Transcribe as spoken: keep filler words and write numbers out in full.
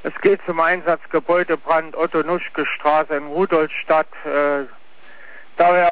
Es geht zum Einsatz Gebäudebrand Otto-Nuschke-Straße in Rudolstadt. Äh, da